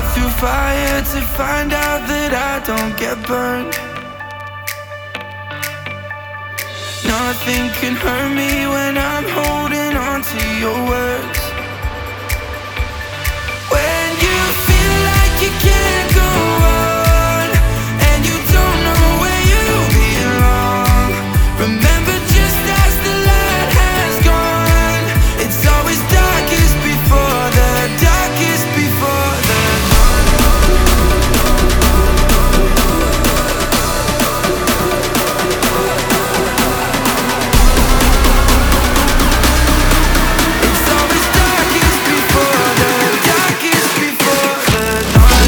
through fire to find out that I don't get burned. Nothing can hurt me when I'm holding on to your words. When you feel like you can't go on and you don't know where you belong, remember just as the light has gone, it's always darkest before the darkest before the dawn. It's always darkest before the darkest before the dawn.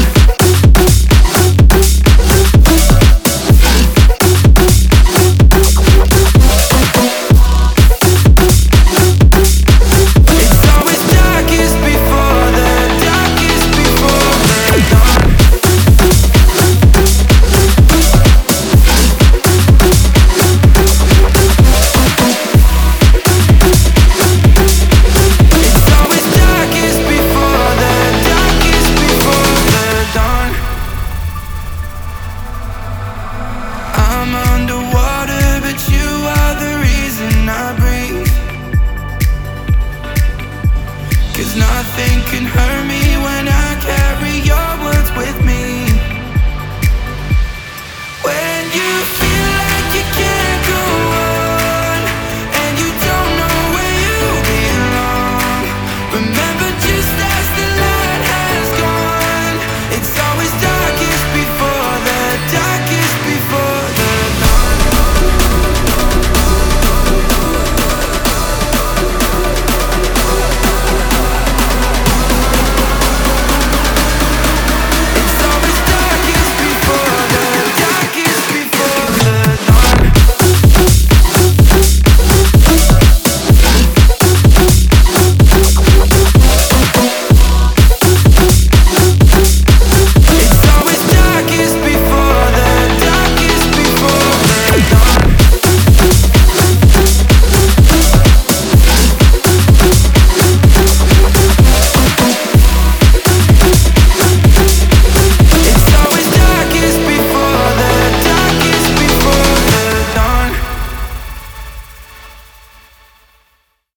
It's always darkest before the darkest before the dawn. It's always darkest before the darkest before the dawn. I'm underwater, but you are the reason I breathe. 'Cause nothing can hurt me when I carry your words with me.